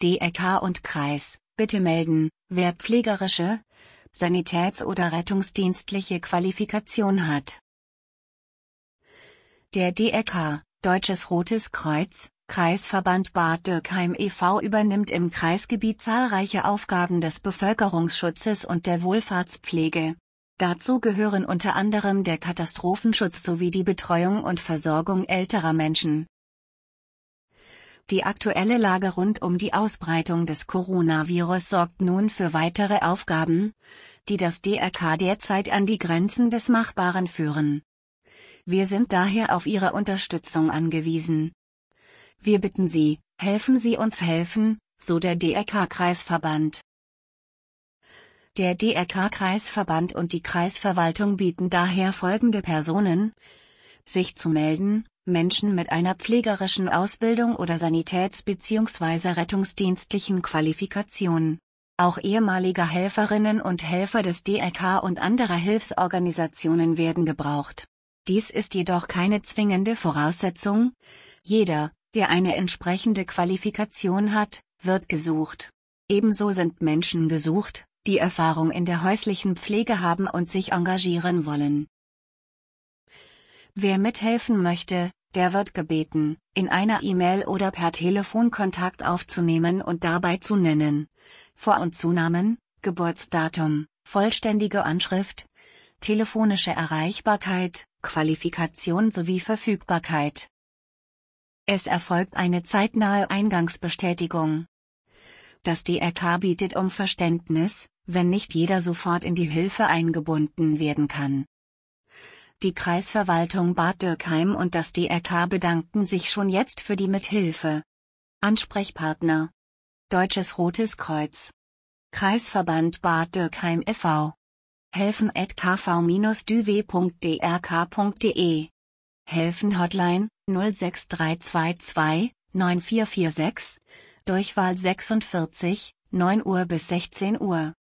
DRK und Kreis, bitte melden, wer pflegerische, sanitäts- oder rettungsdienstliche Qualifikation hat. Der DRK, Deutsches Rotes Kreuz, Kreisverband Bad Dürkheim e.V. übernimmt im Kreisgebiet zahlreiche Aufgaben des Bevölkerungsschutzes und der Wohlfahrtspflege. Dazu gehören unter anderem der Katastrophenschutz sowie die Betreuung und Versorgung älterer Menschen. Die aktuelle Lage rund um die Ausbreitung des Coronavirus sorgt nun für weitere Aufgaben, die das DRK derzeit an die Grenzen des Machbaren führen. Wir sind daher auf Ihre Unterstützung angewiesen. Wir bitten Sie, helfen Sie uns helfen, so der DRK-Kreisverband. Der DRK-Kreisverband und die Kreisverwaltung bieten daher folgende Personen, sich zu melden: Menschen mit einer pflegerischen Ausbildung oder sanitäts- bzw. rettungsdienstlichen Qualifikation. Auch ehemalige Helferinnen und Helfer des DRK und anderer Hilfsorganisationen werden gebraucht. Dies ist jedoch keine zwingende Voraussetzung. Jeder, der eine entsprechende Qualifikation hat, wird gesucht. Ebenso sind Menschen gesucht, die Erfahrung in der häuslichen Pflege haben und sich engagieren wollen. Wer mithelfen möchte, der wird gebeten, in einer E-Mail oder per Telefon Kontakt aufzunehmen und dabei zu nennen: Vor- und Zunamen, Geburtsdatum, vollständige Anschrift, telefonische Erreichbarkeit, Qualifikation sowie Verfügbarkeit. Es erfolgt eine zeitnahe Eingangsbestätigung. Das DRK bittet um Verständnis, wenn nicht jeder sofort in die Hilfe eingebunden werden kann. Die Kreisverwaltung Bad Dürkheim und das DRK bedanken sich schon jetzt für die Mithilfe. Ansprechpartner: Deutsches Rotes Kreuz, Kreisverband Bad Dürkheim e.V. helfen@kv-düw.drk.de. Helfen-Hotline 06322 9446, Durchwahl 46, 9 Uhr bis 16 Uhr.